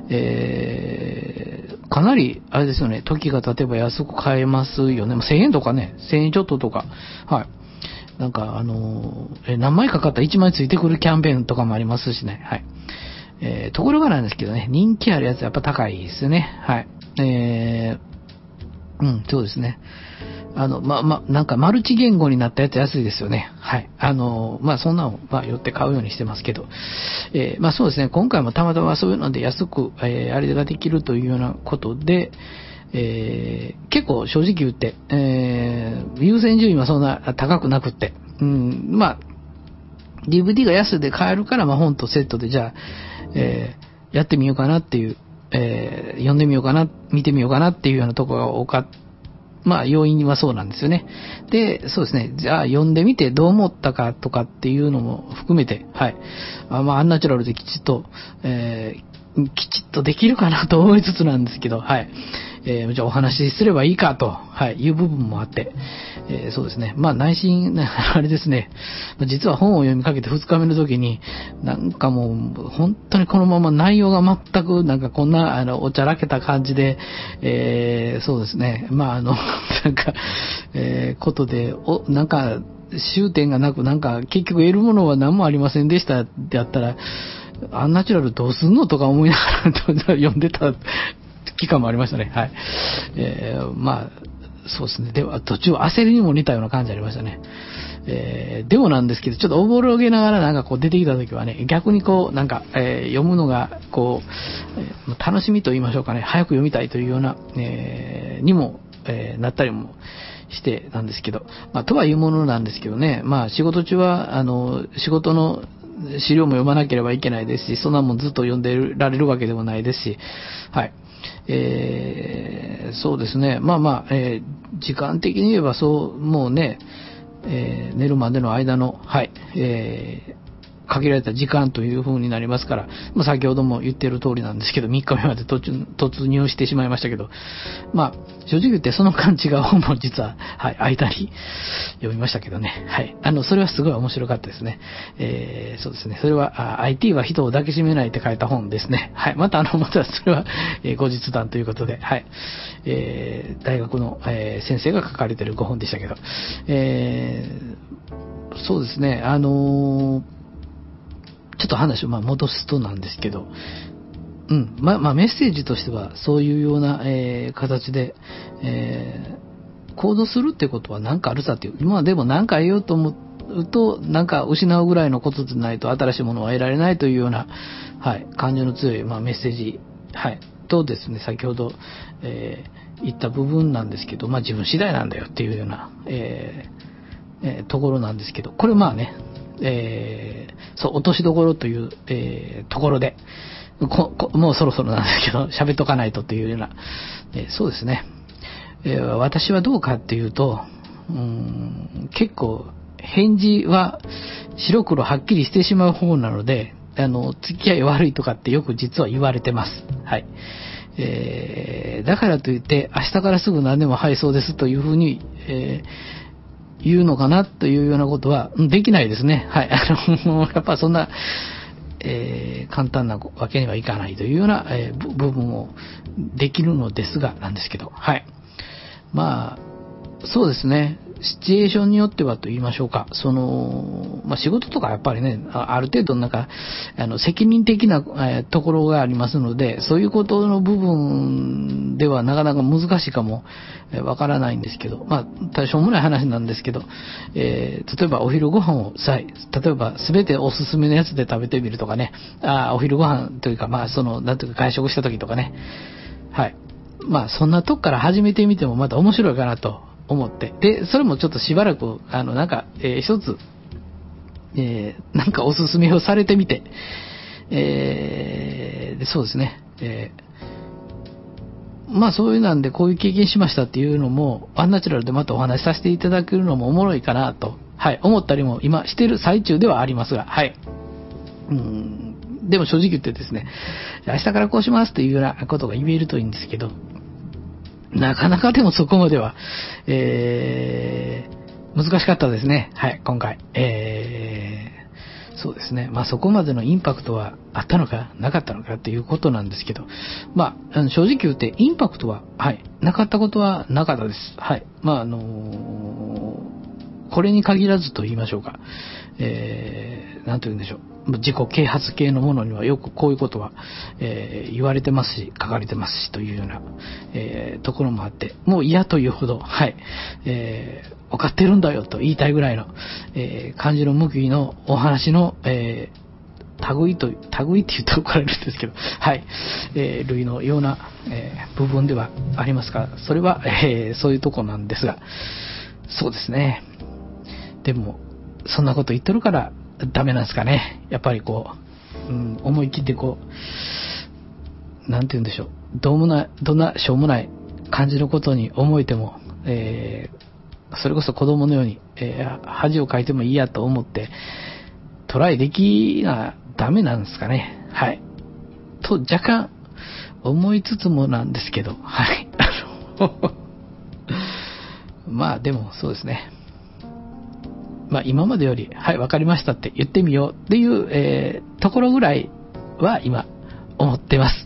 えー、かなり、あれですよね、時が経てば安く買えますよね。せんえんとかね、せんえんちょっととか、はい。なんか、あのー、何枚かかったらいちまいついてくるキャンペーンとかもありますしね。はい。えー、ところがなんですけどね、人気あるやつやっぱ高いですね。はい。えー、うん、そうですね。あの、ま、ま、なんかマルチ言語になったやつ安いですよね。はい。あの、まあ、そんなの、まあ、寄って買うようにしてますけど。えー、まあ、そうですね。今回もたまたまそういうので安く、えー、あれができるというようなことで、えー、結構正直言って、えー、優先順位はそんな高くなくって、うん、まあ、ディーブイディー が安で買えるから、まあ、本とセットでじゃあ、えー、やってみようかなっていう、えー、読んでみようかな、見てみようかなっていうようなところが多かった。まあ、要因はそうなんですよね。で、そうですね。じゃあ、読んでみてどう思ったかとかっていうのも含めて、はい。あまあ、アンナチュラルできちっと、えー、きちっとできるかなと思いつつなんですけど、はい。えー、じゃあお話しすればいいかと、はい、いう部分もあって、えー、そうですね。まあ内心、あれですね。実は本を読みかけてふつかめの時に、なんかもう、本当にこのまま内容が全く、なんかこんな、あの、おちゃらけた感じで、えー、そうですね。まああの、なんか、えー、ことで、お、なんか、終点がなく、なんか、結局得るものは何もありませんでしたってやったら、アンナチュラルどうすんのとか思いながら読んでた期間もありましたね。はい。えー、まあ、そうですね。では、途中焦りにも似たような感じありましたね。えー、でもなんですけど、ちょっとおぼろげながらなんかこう出てきた時はね、逆にこう、なんか、えー、読むのが、こう、えー、楽しみと言いましょうかね、早く読みたいというような、えー、にも、えー、なったりもしてなんですけど、まあ、とはいうものなんですけどね、まあ、仕事中は、あの、仕事の資料も読まなければいけないですし、そんなもんずっと読んでられるわけでもないですし、はい。えー、そうですね。まあまあ、えー、時間的に言えばそう、もうね、えー、寝るまでの間の、はい、えー、限られた時間という風になりますから、まあ、先ほども言っている通りなんですけど、みっかめまで突入してしまいましたけど、まあ、正直言ってその間違う本も実は、はい、間に読みましたけどね。はい。あの、それはすごい面白かったですね。えー、そうですね。それは、アイティー は人を抱きしめないって書いた本ですね。はい。また、あの、またそれは、えー、後日談ということで、はい。えー、大学の、えー、先生が書かれているご本でしたけど、えー、そうですね。あのー、ちょっと話をまあ戻すとなんですけど、うん、まあ、まあ、メッセージとしてはそういうような、えー、形で、えー、行動するってことは何かあるさっていう、今でも何か得ようと思うと、何か失うぐらいのことでないと新しいものは得られないというような、はい、感情の強い、まあ、メッセージ、はい、とですね、先ほど、えー、言った部分なんですけど、まあ、自分次第なんだよっていうような、えーえー、ところなんですけど、これまあね、えー、そう、落としどころという、えー、ところでここ、もうそろそろなんですけど、喋っとかないとというような、えー、そうですね、えー、私はどうかっていうと、うーん、結構、返事は白黒はっきりしてしまう方なので、あの、付き合い悪いとかってよく実は言われてます。はい。えー、だからといって、明日からすぐ何でもはいそうですというふうに、えー言うのかなというようなことはできないですね。はい。あの、やっぱそんな、えー、簡単なわけにはいかないというような、えー、部分をできるのですが、なんですけど、はい。まあ、そうですね。シチュエーションによってはと言いましょうか。その、まあ、仕事とかやっぱりね、ある程度なんか、あの、責任的な、えー、ところがありますので、そういうことの部分ではなかなか難しいかも、えー、わからないんですけど、まあ、大しょうもない話なんですけど、えー、例えばお昼ご飯をさえ、例えば全ておすすめのやつで食べてみるとかね、あお昼ご飯というか、まあ、その、なんていうか外食した時とかね、はい。まあ、そんなとこから始めてみてもまた面白いかなと思って。で、それもちょっとしばらく、あの、なんか、えー、一つ、えー、なんかおすすめをされてみて、 えー、でそうですね。えー、まあそういうなんでこういう経験しましたっていうのも、アンナチュラルでまたお話しさせていただけるのもおもろいかなと、はい、思ったりも今してる最中ではありますが、はい。うん、でも正直言ってですね、明日からこうしますというようなことが言えるといいんですけど、なかなかでもそこまでは、えー、難しかったですね。はい、今回。えー、そうですね。まあそこまでのインパクトはあったのかなかったのかっていうことなんですけど、まあ正直言ってインパクトは、はい、なかったことはなかったです。はい。まああのー、これに限らずと言いましょうか。えー、なんと言うんでしょう。自己啓発系のものにはよくこういうことは、えー、言われてますし、書かれてますしというような、えー、ところもあって、もう嫌というほど、はい、えー、分かってるんだよと言いたいぐらいの、えー、感じの向きのお話の、えー、類と、類って言ったら怒られるんですけど、はい、えー、類のような、えー、部分ではありますが、それは、えー、そういうとこなんですが、そうですね。でも、そんなこと言ってるから、ダメなんですかね。やっぱりこう、うん、思い切ってこう、なんて言うんでしょう。どうもな、どんなしょうもない感じのことに思えても、えー、それこそ子供のように、えー、恥をかいてもいいやと思って、トライできな、ダメなんですかね。はい。と、若干、思いつつもなんですけど、はい。まあ、でも、そうですね。まあ、今までより、はい、わかりましたって言ってみようっていう、えー、ところぐらいは今、思ってます。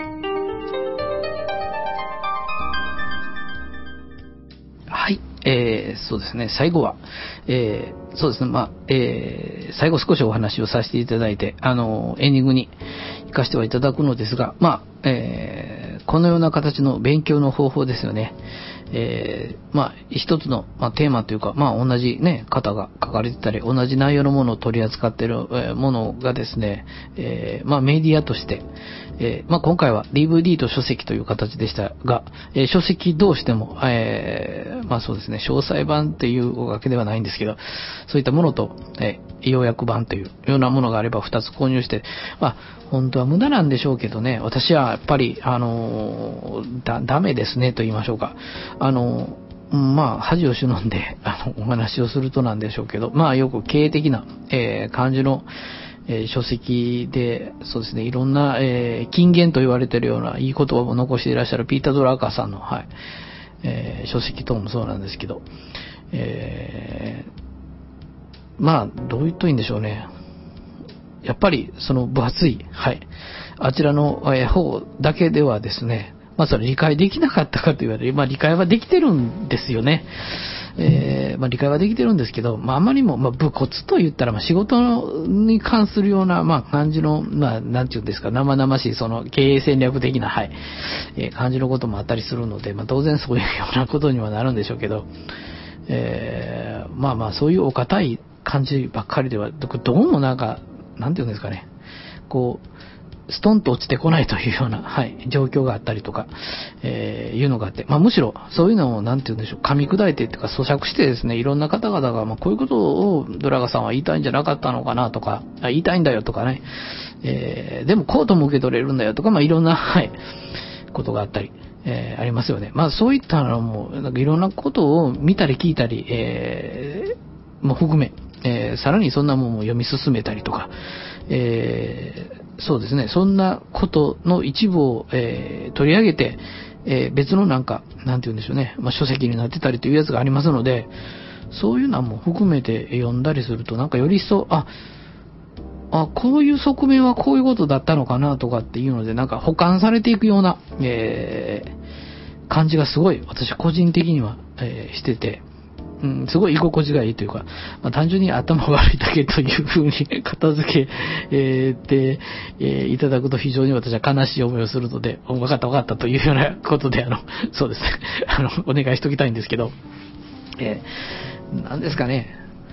はい、えー、そうですね、最後は、えー、そうですね、まあ、えー、最後少しお話をさせていただいて、あの、エンディングに行かせてはいただくのですが、まあ、えー、このような形の勉強の方法ですよね。えー、まあ、一つの、まあ、テーマというか、まあ、同じね、方が書かれてたり、同じ内容のものを取り扱っている、えー、ものがですね、えー、まあ、メディアとして、えー、まあ、今回は ディーブイディー と書籍という形でしたが、えー、書籍同士でも、えー、まあ、そうですね、詳細版っていうわけではないんですけど、そういったものと、えー、要約版というようなものがあればふたつ購入して、まあ、本当は無駄なんでしょうけどね、私はやっぱり、あのー、だ、ダメですねと言いましょうか。あの、まあ、恥を忍んで、あの、お話をするとなんでしょうけど、まあ、よく経営的な、えー、感じの、えー、書籍で、そうですね、いろんな、えー、金言と言われているようないい言葉を残していらっしゃるピーター・ドラーカーさんの、はい、えー、書籍等もそうなんですけど、えー、まあ、どう言うといいんでしょうね。やっぱり、その分厚い、はい、あちらの、えー、方だけではですね、まあ、それ理解できなかったかと言われる。まあ、理解はできてるんですよね。えー、まあ、理解はできてるんですけど、まあ、あまりも、まあ、武骨と言ったら、まあ、仕事に関するような、まあ、感じの、まあ、なんていうんですか、生々しい、その、経営戦略的な、はい、えー、感じのこともあったりするので、まあ、当然そういうようなことにはなるんでしょうけど、えー、まあまあ、そういうお堅い感じばっかりでは、どうもなんか、なんていうんですかね、こう、ストンと落ちてこないというような、はい、状況があったりとか、えー、いうのがあって、まあむしろそういうのをなんて言うんでしょう、噛み砕いてというか咀嚼してですね、いろんな方々が、まあこういうことをドラガさんは言いたいんじゃなかったのかなとか、あ言いたいんだよとかね、えー、でもこうとも受け取れるんだよとか、まあいろんな、はい、ことがあったり、えー、ありますよね。まあそういったのも、なんかいろんなことを見たり聞いたり、えー、も含め、えー、さらにそんなものを読み進めたりとか、えーそうですね。そんなことの一部を、えー、取り上げて、えー、別のなんか、なんて言うんでしょうね。まあ、書籍になってたりというやつがありますので、そういうのも含めて読んだりすると、なんかより一層、あ、あ、こういう側面はこういうことだったのかなとかっていうので、なんか保管されていくような、えー、感じがすごい、私個人的には、えー、してて、うん、すごい居心地がいいというか、まあ、単純に頭悪いだけという風に片付け、えー、て、えー、いただくと非常に私は悲しい思いをするので、分かった分かったというようなことで、あの、そうですね、あの、お願いしときたいんですけど、えー、なんですかね、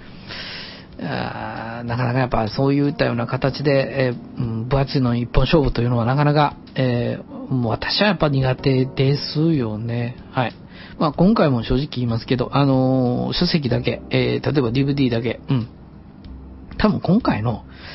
あなかなかやっぱそういったような形で、えーうん、分厚いの一本勝負というのはなかなか、えー、もう私はやっぱ苦手ですよね。はい。まあ今回も正直言いますけど、あのー、書籍だけ、えー、例えば ディーブイディー だけ、うん。多分今回の、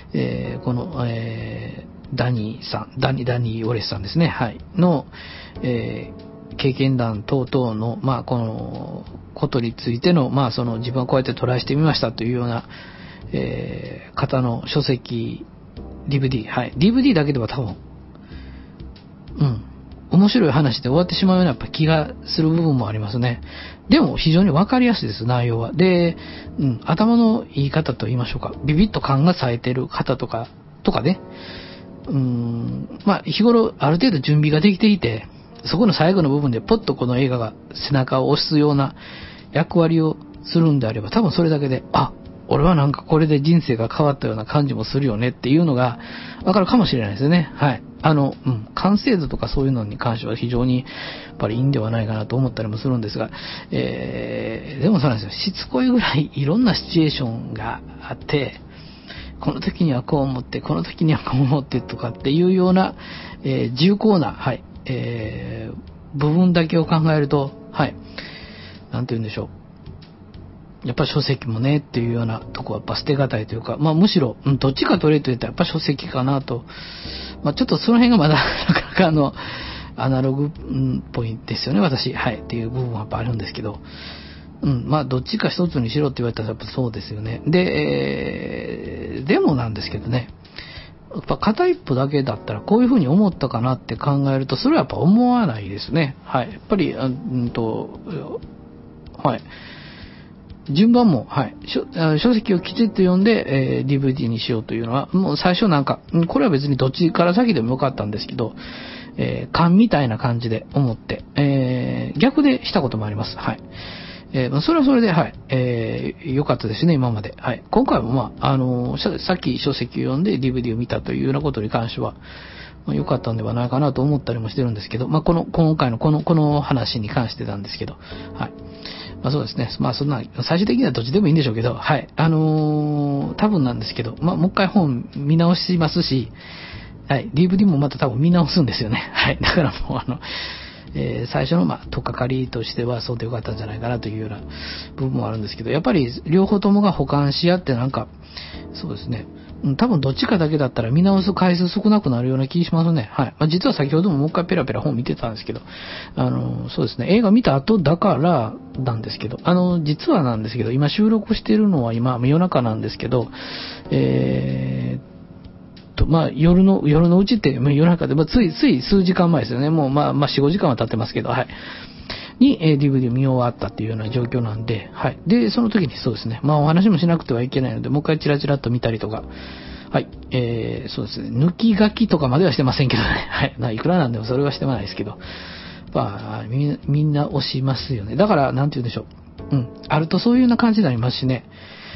えー、この、えー、ダニーさん、ダニー、ダニー・ウォレスさんですね。はい。の、えー、経験談等々の、まあ、この、ことについての、まあ、その、自分はこうやってトライしてみましたというような、えー、方の書籍、ディーブイディー、はい。ディーブイディー だけでは多分、うん。面白い話で終わってしまうようなやっぱ気がする部分もありますね。でも非常にわかりやすいです、内容は。で、うん、頭のいい方と言いましょうか。ビビッと勘が冴えてる方とか、とかね。うーん、まあ、日頃ある程度準備ができていて、そこの最後の部分でポッとこの映画が背中を押すような役割をするんであれば、多分それだけで、あ、俺はなんかこれで人生が変わったような感じもするよねっていうのがわかるかもしれないですね。はい。あの、うん、完成度とかそういうのに関しては非常にやっぱりいいんではないかなと思ったりもするんですが、えー、でもそうなんですよ。しつこいぐらいいろんなシチュエーションがあって、この時にはこう思って、この時にはこう思ってとかっていうような、えー、重厚な、はい、えー、部分だけを考えると、はい、なんて言うんでしょう。やっぱ書籍もねっていうようなとこはやっぱ捨てがたいというか、まあむしろ、うん、どっちか取れと言ったらやっぱ書籍かなと。まあちょっとその辺がまだなかなかあの、アナログっぽいですよね、私。はい。っていう部分はやっぱあるんですけど。うん、まあどっちか一つにしろって言われたらやっぱそうですよね。で、えー、でもなんですけどね。やっぱ片一歩だけだったらこういうふうに思ったかなって考えると、それはやっぱ思わないですね。はい。やっぱり、うんと、はい。順番も、はい、書, 書籍をきちっと読んで、えー、ディーブイディー にしようというのは、もう最初なんか、これは別にどっちから先でもよかったんですけど、えー、勘みたいな感じで思って、えー、逆でしたこともあります。はい。えー、それはそれで、はい、えー、良かったですね、今まで。はい。今回もまあ、あのー、さっき書籍を読んで ディーブイディー を見たというようなことに関しては、まあ、良かったんではないかなと思ったりもしてるんですけど、まあ、この、今回のこの、この話に関してなんですけど、はい。まあそうですね。まあそんな、最終的にはどっちでもいいんでしょうけど、はい。あのー、多分なんですけど、まあもう一回本見直しますし、はい。ディーブイディー もまた多分見直すんですよね。はい。だからもうあの、えー、最初のまあ、とっかかりとしてはそうでよかったんじゃないかなというような部分もあるんですけど、やっぱり両方ともが補完し合ってなんか、そうですね。多分どっちかだけだったら見直す回数少なくなるような気しますね。はい。まあ、実は先ほどももう一回ペラペラ本見てたんですけど、あの、そうですね。映画見た後だからなんですけど、あの、実はなんですけど、今収録しているのは今夜中なんですけど、えー、と、まあ、夜の、夜のうちって、まあ、夜中で、まあ、つい、つい数時間前ですよね。もう、まあ、まあ、よん、ごじかんは経ってますけど、はい。に、えー、ディーブイディー を見終わったっていうような状況なんで、はい。で、その時にそうですね。まあ、お話もしなくてはいけないので、もう一回チラチラっと見たりとか、はい。えー、そうですね。抜き書きとかまではしてませんけどね。はい。まあ、いくらなんでもそれはしてはないですけど。まあ、み、みんな押しますよね。だから、なんて言うんでしょう。うん。あるとそういうような感じになりますしね。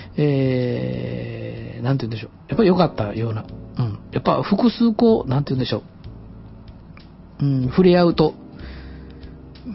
えー、なんて言うんでしょう。やっぱり良かったような。うん。やっぱ複数こう、なんて言うんでしょう。うん、触れ合うと、うん、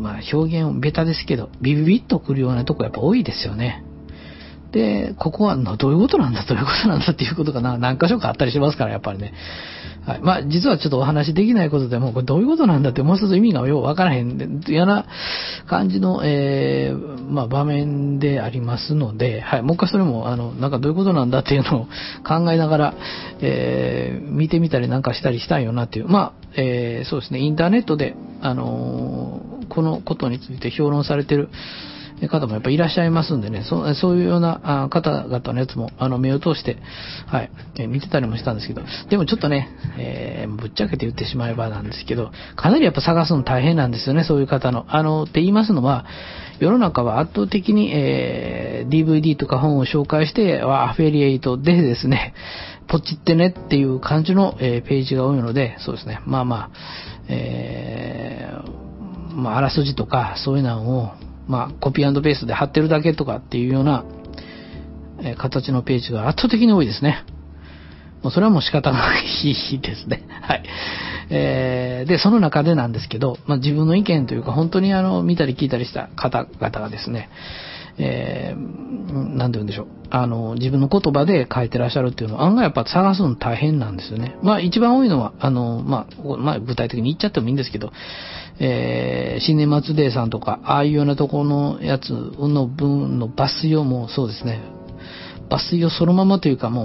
まあ表現ベタですけど、ビビビッとくるようなとこやっぱ多いですよね。で、ここはどういうことなんだ、どういうことなんだっていうことがな何箇所かあったりしますから、やっぱりね。はい。まあ、実はちょっとお話できないことでも、これどういうことなんだってもう一つ意味がようわからへんで、嫌な感じの、えー、まあ、場面でありますので、はい。もう一回それも、あの、なんかどういうことなんだっていうのを考えながら、えー、見てみたりなんかしたりしたいよなっていう。まあ、えー、そうですね、インターネットで、あのー、このことについて評論されてる、方もやっぱりいらっしゃいますんでね、そ, そういうような方々のやつもあの目を通して、はい、え見てたりもしたんですけど、でもちょっとね、えー、ぶっちゃけて言ってしまえばなんですけど、かなりやっぱ探すの大変なんですよね、そういう方の。あの、って言いますのは、世の中は圧倒的に、えー、ディーブイディー とか本を紹介して、アフィリエイトでですね、ポチってねっていう感じの、えー、ページが多いので、そうですね、まあまあ、えー、まあ、あらすじとか、そういうのを、まあ、コピー&ペーストで貼ってるだけとかっていうような、えー、形のページが圧倒的に多いですね。もうそれはもう仕方ないですね。はい。えー、で、その中でなんですけど、まあ、自分の意見というか、本当にあの、見たり聞いたりした方々がですね、えー、なんて言うんでしょう。あの、自分の言葉で書いてらっしゃるっていうのは案外やっぱ探すの大変なんですよね。まあ一番多いのは、あの、まあ、まあ具体的に言っちゃってもいいんですけど、えー、新年末デーさんとか、ああいうようなところのやつの分の抜粋をもうそうですね、抜粋をそのままというかもう真っ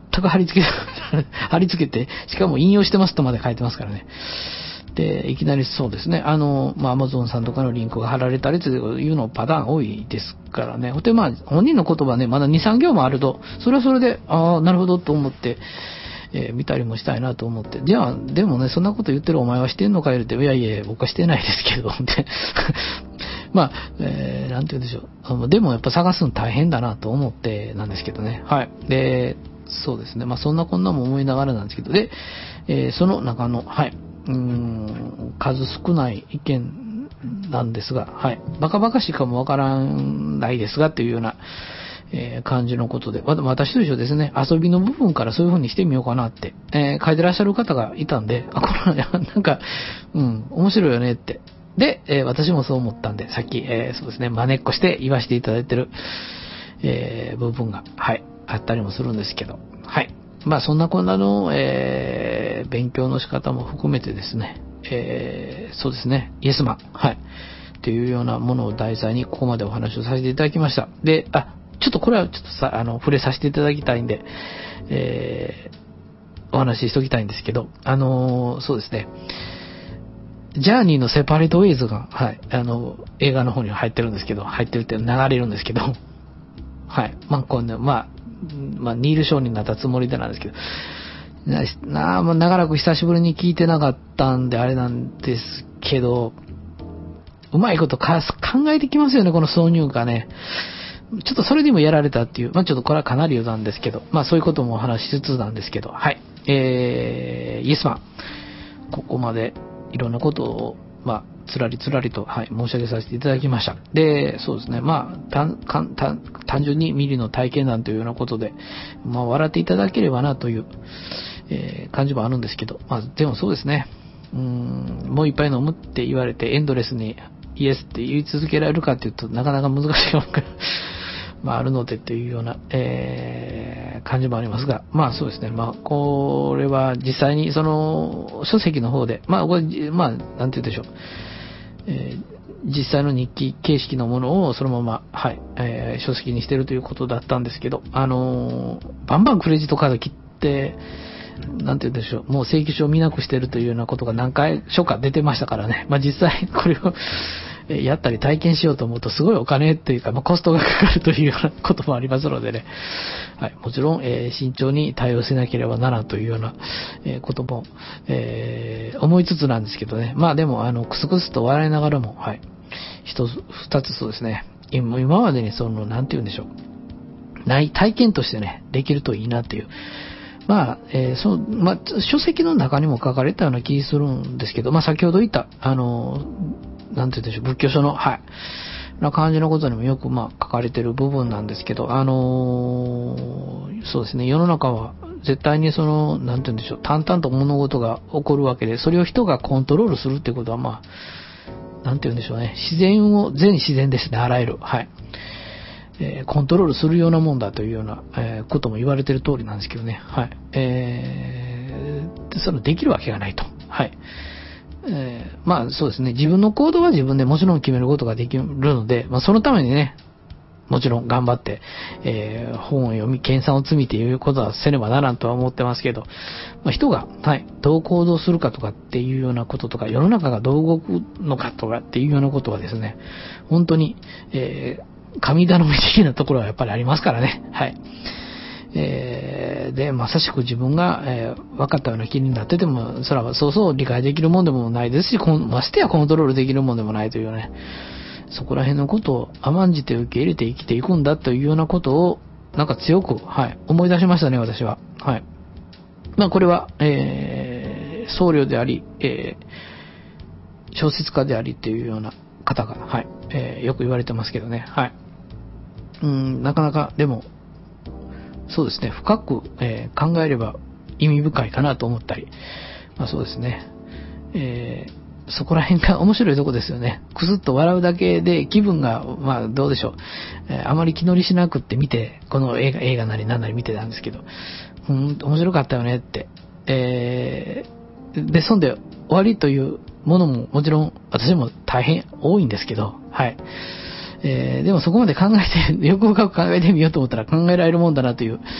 く貼り付け、貼り付けて、しかも引用してますとまで書いてますからね。で、いきなりそうですね、あの、まあ、Amazon さんとかのリンクが貼られたりというのパターン多いですからね。で、まあ、本人の言葉ね、まだに、さん行もあると、それはそれで、ああ、なるほどと思って、えー、見たりもしたいなと思って。じゃあ、でもね、そんなこと言ってるお前はしてんのかよって、いやいや、僕はしてないですけど、って。まあ、えー、なんて言うんでしょう。でもやっぱ探すの大変だなと思ってなんですけどね。はい。で、そうですね。まあ、そんなこんなも思いながらなんですけど、で、えー、その中の、はい。うーん、数少ない意見なんですが、はい。バカバカしいかもわからないですがっていうような、えー、感じのことで、私と一緒ですね、遊びの部分からそういう風にしてみようかなって、えー、書いてらっしゃる方がいたんで、あ、これなんか、うん、面白いよねって。で、えー、私もそう思ったんで、さっき、えー、そうですね、真似っこして言わせていただいてる、えー、部分が、はい、あったりもするんですけど、はい。まあそんなこんなの、えー、勉強の仕方も含めてですね、えー、そうですね、イエスマン、はい、っていうようなものを題材にここまでお話をさせていただきました。で、あ、ちょっとこれはちょっとさ、あの、触れさせていただきたいんで、えー、お話ししときたいんですけど、あのー、そうですね、ジャーニーのセパレートウェイズが、はい、あの、映画の方に入ってるんですけど、入ってるって流れるんですけど、はい、まあ、こうね、まあ、まあ、ニール・ショーになったつもりでなんですけど、なあ、まあ、長らく久しぶりに聞いてなかったんであれなんですけど、うまいことか考えてきますよね、この挿入歌ね。ちょっとそれでもやられたっていう、まあちょっとこれはかなり余談ですけど、まあそういうこともお話ししつつなんですけど、はい。えー、イエスマン。ここまでいろんなことを、まあ、つらりつらりと、はい、申し上げさせていただきました。で、そうですね、まあ、単単単純にミリの体験談というようなことで、まあ、笑っていただければなという、えー、感じもあるんですけど、まあ、でもそうですね、うーん、もう一杯飲むって言われてエンドレスにイエスって言い続けられるかっていうとなかなか難しいものがまああるのでというような、えー、感じもありますが、まあそうですね、まあこれは実際にその書籍の方で、まあこれ、まあなんて言うでしょう、えー、実際の日記形式のものをそのまま、はい、えー、書籍にしてるということだったんですけど、あのー、バンバンクレジットカード切って、なんて言うんでしょう、もう請求書を見なくしてるというようなことが何回書か出てましたからね。まあ実際これをやったり体験しようと思うとすごいお金っていうか、まあ、コストがかかるというようなこともありますのでね。はい、もちろん、えー、慎重に対応しなければならんというような、えー、ことも、えー、思いつつなんですけどね。まあでも、あの、クスクスと笑いながらも、はい。一つ、二つそうですね。今今までにその、なんて言うんでしょう。ない体験としてね、できるといいなっていう。まあ、えー、その、まあ、書籍の中にも書かれたような気するんですけど、まあ先ほど言った、あの、なんて言うんでしょう、仏教書の、はい、な感じのことにもよく、まあ、書かれてる部分なんですけど、あのー、そうですね、世の中は絶対にその、なんて言うんでしょう、淡々と物事が起こるわけで、それを人がコントロールするってことは、まあ、なんて言うんでしょうね、自然を、全自然ですね、あらゆる、はい。えー、コントロールするようなもんだというような、えー、ことも言われてる通りなんですけどね、はい。えー、そのできるわけがないと、はい。えー、まあそうですね、自分の行動は自分でもちろん決めることができるので、まあそのためにね、もちろん頑張って、えー、本を読み、研鑽を積みということはせねばならんとは思ってますけど、まあ、人が、はい、どう行動するかとかっていうようなこととか、世の中がどう動くのかとかっていうようなことはですね、本当に、えー、神頼み的なところはやっぱりありますからね、はい。えー、で、まさしく自分が、えー、分かったような気になってても、それはそうそう理解できるもんでもないですし、ましてやコントロールできるもんでもないというね、そこら辺のことを甘んじて受け入れて生きていくんだというようなことを、なんか強く、はい、思い出しましたね、私は。はい。まあこれは、えー、僧侶であり、えー、小説家でありっていうような方が、はい、えー、よく言われてますけどね、はい。うん、なかなか、でも、そうですね、深く、えー、考えれば意味深いかなと思ったり、まあそうですね、えー、そこら辺が面白いとこですよね。くすっと笑うだけで気分が、まあどうでしょう、えー、あまり気乗りしなくって見て、この映画、映画なり何なり見てたんですけど、うん、面白かったよねって、えー、で、そんで終わりというものももちろん私も大変多いんですけど、はい。えー、でもそこまで考えて、よく深く考えてみようと思ったら考えられるもんだなという、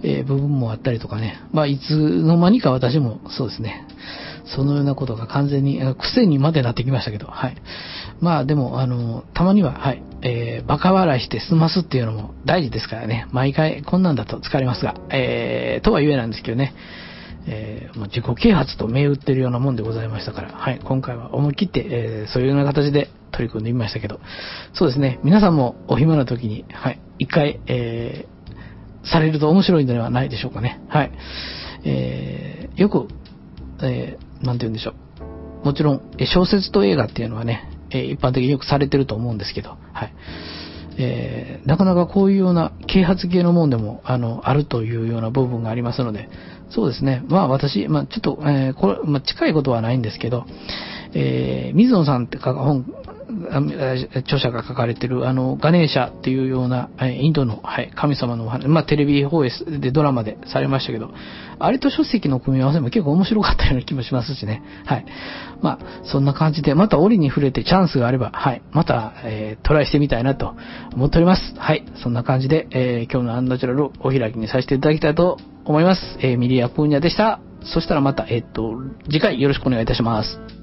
えー、部分もあったりとかね。まあ、いつの間にか私もそうですね。そのようなことが完全に、癖にまでなってきましたけど、はい。まあでも、あの、たまには、はい、えー、バカ笑いして済ますっていうのも大事ですからね。毎回こんなんだと疲れますが、えー、とは言えなんですけどね。えー、もう自己啓発と銘打ってるようなもんでございましたから、はい、今回は思い切って、えー、そういうような形で取り組んでみましたけど、そうですね、皆さんもお暇な時に、はい、一回、えー、されると面白いのではないでしょうかね。はい。えー、よく、えー、なんて言うんでしょう。もちろん、小説と映画っていうのはね、一般的によくされてると思うんですけど、はい。えー、なかなかこういうような啓発系のもんでも、あの、あるというような部分がありますので、そうですね。まあ私、まあちょっと、えー、これ、まあ近いことはないんですけど、えー、水野さんってか本、著者が書かれてる、あの、ガネーシャっていうような、インドの、はい、神様のお話、まあテレビ放映でドラマでされましたけど、あれと書籍の組み合わせも結構面白かったような気もしますしね。はい。まあ、そんな感じで、また折に触れてチャンスがあれば、はい、また、えー、トライしてみたいなと思っております。はい。そんな感じで、えー、今日のアンナチュラルをお開きにさせていただきたいと思います。えー、ミリア・プーニャでした。そしたらまた、えー、っと、次回よろしくお願いいたします。